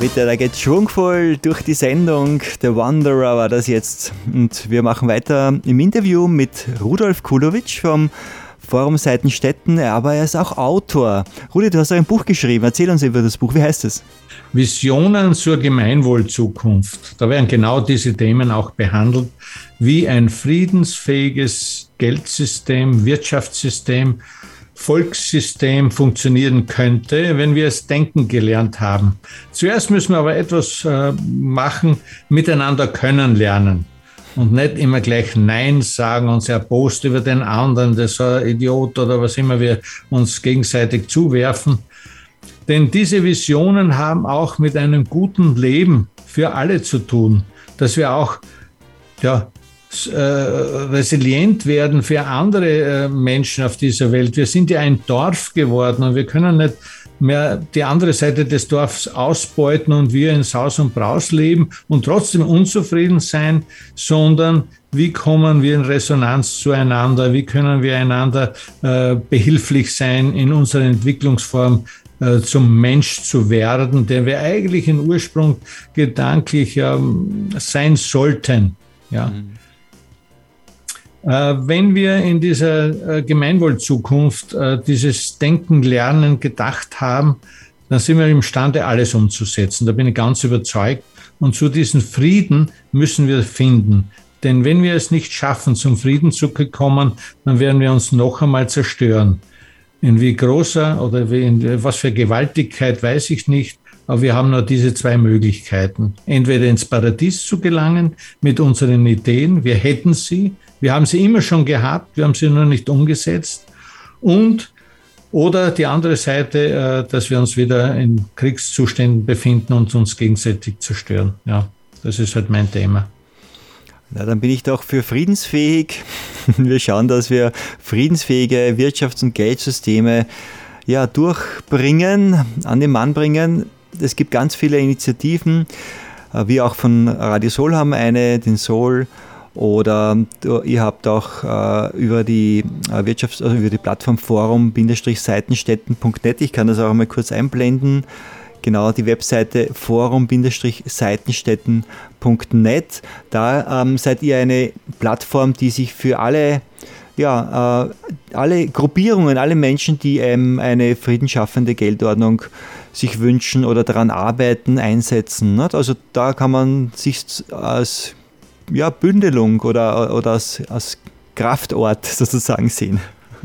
Bitte, da geht schwungvoll durch die Sendung. The Wanderer war das jetzt. Und wir machen weiter im Interview mit Rudolf Kulowitsch vom Forum Seitenstetten, aber er ist auch Autor. Rudi, du hast ein Buch geschrieben. Erzähl uns über das Buch. Wie heißt es? Visionen zur Gemeinwohlzukunft. Da werden genau diese Themen auch behandelt, wie ein friedensfähiges Geldsystem, Wirtschaftssystem, Volkssystem funktionieren könnte, wenn wir es denken gelernt haben. Zuerst müssen wir aber etwas machen, miteinander können lernen und nicht immer gleich Nein sagen und sehr erbost über den anderen, das ist ein Idiot oder was immer wir uns gegenseitig zuwerfen. Denn diese Visionen haben auch mit einem guten Leben für alle zu tun, dass wir auch resilient werden für andere Menschen auf dieser Welt. Wir sind ja ein Dorf geworden und wir können nicht mehr die andere Seite des Dorfs ausbeuten und wir in Saus und Braus leben und trotzdem unzufrieden sein, sondern wie kommen wir in Resonanz zueinander, wie können wir einander behilflich sein in unserer Entwicklungsform zum Mensch zu werden, der wir eigentlich im Ursprung gedanklich sein sollten. Ja. Wenn wir in dieser Gemeinwohlzukunft dieses Denken, Lernen gedacht haben, dann sind wir imstande, alles umzusetzen. Da bin ich ganz überzeugt. Und zu diesem Frieden müssen wir finden. Denn wenn wir es nicht schaffen, zum Frieden zu kommen, dann werden wir uns noch einmal zerstören. In wie großer oder in was für Gewaltigkeit, weiß ich nicht. Aber wir haben nur diese zwei Möglichkeiten. Entweder ins Paradies zu gelangen mit unseren Ideen. Wir hätten sie. Wir haben sie immer schon gehabt. Wir haben sie nur nicht umgesetzt. Oder die andere Seite, dass wir uns wieder in Kriegszuständen befinden und uns gegenseitig zerstören. Ja, das ist halt mein Thema. Na, dann bin ich doch für friedensfähig. Wir schauen, dass wir friedensfähige Wirtschafts- und Geldsysteme durchbringen, an den Mann bringen. Es gibt ganz viele Initiativen. Wir auch von Radio Soul haben eine, den Soul. Oder ihr habt auch über die über die Plattform forum-seitenstetten.net, ich kann das auch mal kurz einblenden, genau die Webseite forum-seitenstetten.net. Da seid ihr eine Plattform, die sich für alle Gruppierungen, alle Menschen, die eine friedensschaffende Geldordnung sich wünschen oder daran arbeiten, einsetzen. Nicht? Also da kann man sich als Bündelung oder als Kraftort sozusagen sehen.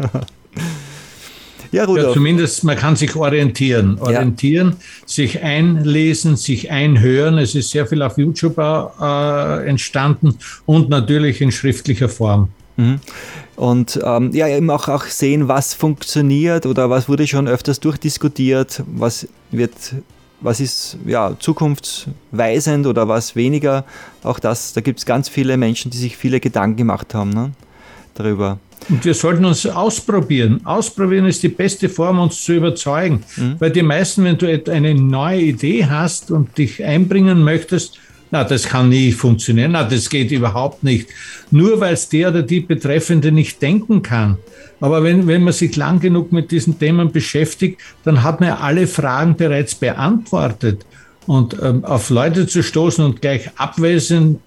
Ja, Rudolf. Zumindest man kann sich orientieren, sich einlesen, sich einhören. Es ist sehr viel auf YouTube entstanden und natürlich in schriftlicher Form. Und eben auch sehen, was funktioniert oder was wurde schon öfters durchdiskutiert, was ist zukunftsweisend oder was weniger. Auch da gibt es ganz viele Menschen, die sich viele Gedanken gemacht haben darüber. Und wir sollten uns ausprobieren. Ausprobieren ist die beste Form, uns zu überzeugen. Weil die meisten, wenn du eine neue Idee hast und dich einbringen möchtest, das kann nie funktionieren, das geht überhaupt nicht. Nur weil es der oder die Betreffende nicht denken kann. Aber wenn man sich lang genug mit diesen Themen beschäftigt, dann hat man alle Fragen bereits beantwortet. Und auf Leute zu stoßen und gleich abweisend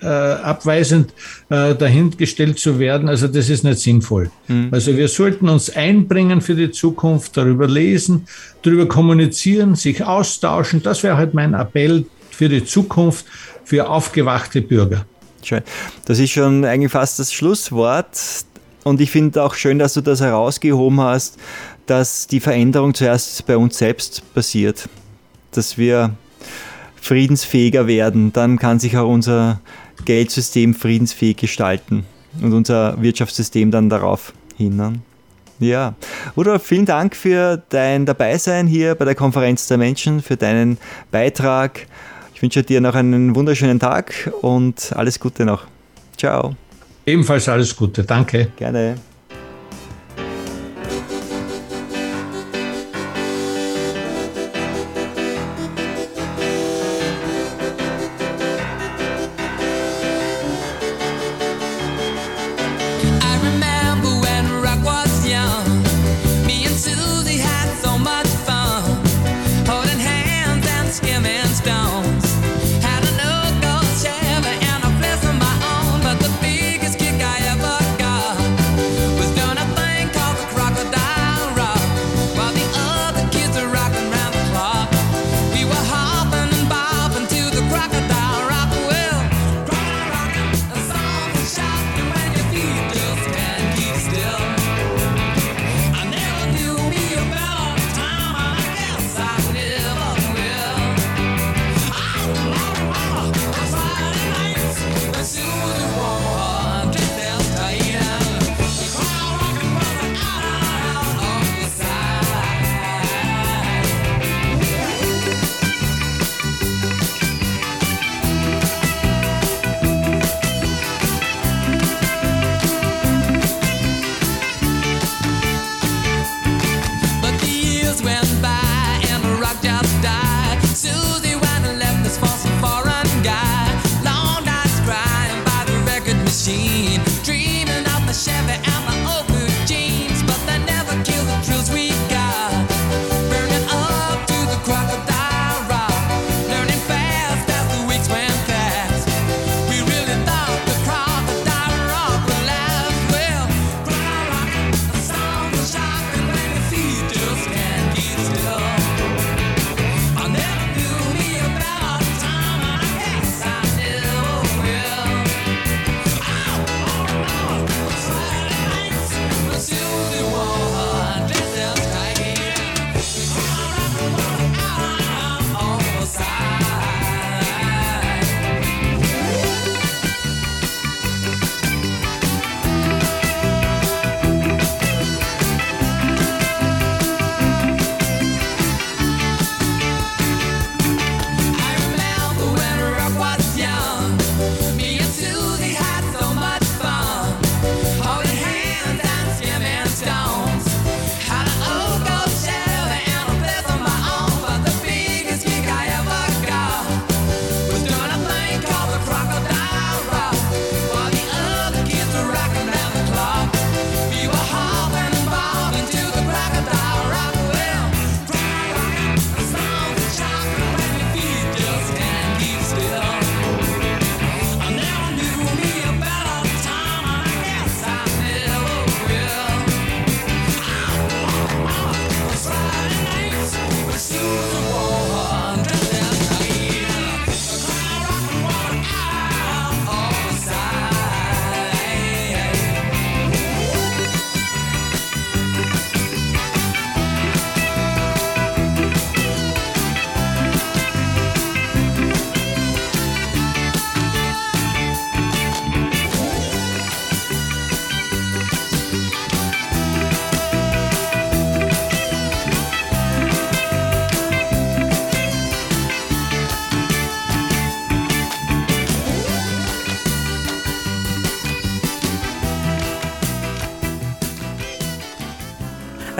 dahingestellt zu werden, also das ist nicht sinnvoll. Also wir sollten uns einbringen für die Zukunft, darüber lesen, darüber kommunizieren, sich austauschen. Das wäre halt mein Appell für die Zukunft, für aufgewachte Bürger. Schön. Das ist schon eigentlich fast das Schlusswort. Und ich finde auch schön, dass du das herausgehoben hast, dass die Veränderung zuerst bei uns selbst passiert. Dass wir friedensfähiger werden, dann kann sich auch unser Geldsystem friedensfähig gestalten und unser Wirtschaftssystem dann darauf hin. Ja, Rudolf, vielen Dank für dein Dabeisein hier bei der Konferenz der Menschen, für deinen Beitrag. Ich wünsche dir noch einen wunderschönen Tag und alles Gute noch. Ciao. Ebenfalls alles Gute, danke. Gerne. Susie had so much fun, holding hands and skimming stone.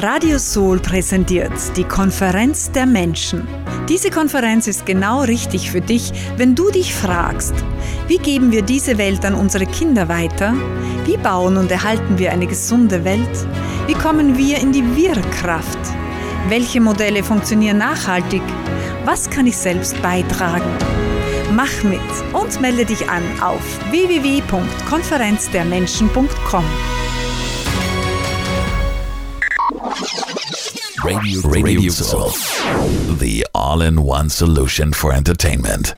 Radio Soul präsentiert die Konferenz der Menschen. Diese Konferenz ist genau richtig für dich, wenn du dich fragst, wie geben wir diese Welt an unsere Kinder weiter? Wie bauen und erhalten wir eine gesunde Welt? Wie kommen wir in die Wir-Kraft? Welche Modelle funktionieren nachhaltig? Was kann ich selbst beitragen? Mach mit und melde dich an auf www.konferenzdermenschen.com. Radio Soul, the all-in-one solution for entertainment.